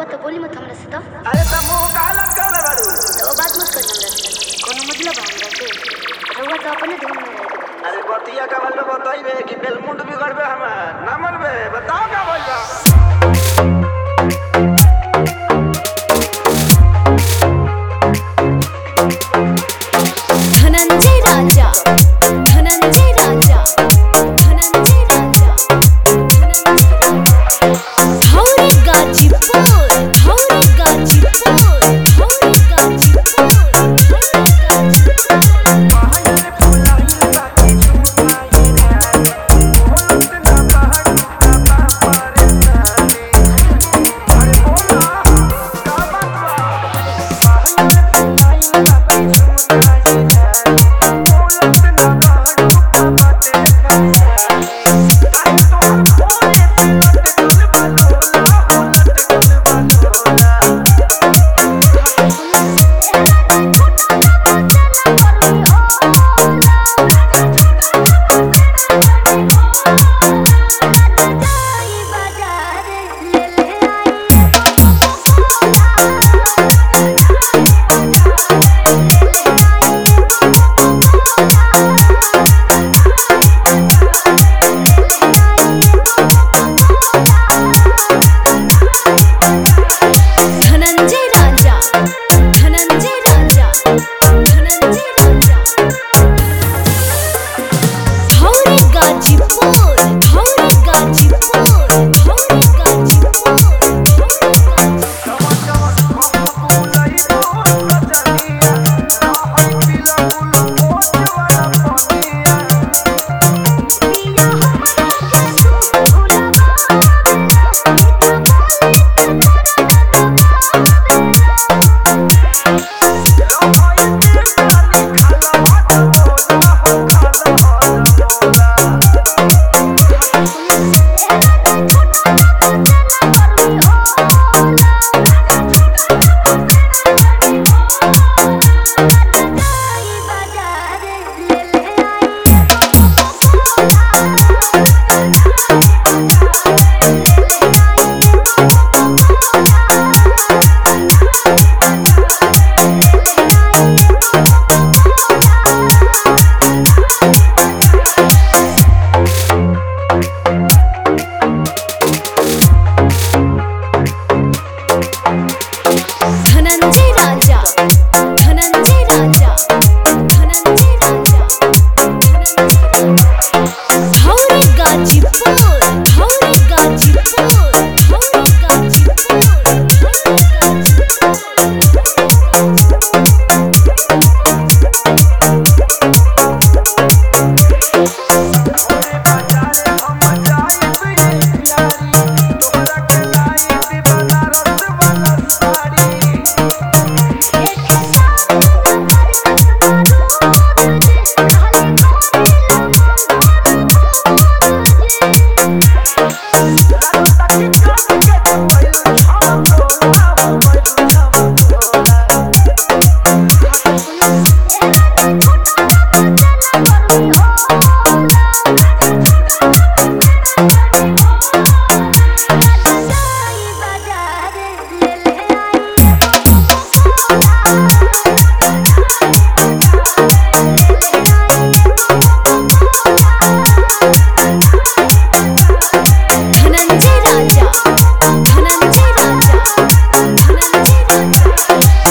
तो बोली मत हमरा से। तो अरे त मुंह काला कर ले बारू। तो वो बात मत कर हमरा से, कोनो मतलब हमरा से रहुआ तो अपने धुन में रहे। अरे बतिया का वाले बताइबे कि बेलमुंड बिगड़बे हमें ना मनबे, बताओ का बोल बा। धनंजय राजा, धनंजय राजा, धनंजय राजा, धौरे गाजीपुर, धौरे गाजीपुर, धौरे गाजीपुर,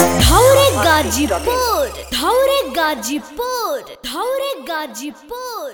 गाजीपुर, धौरे गाजीपुर, धौरे गाजीपुर।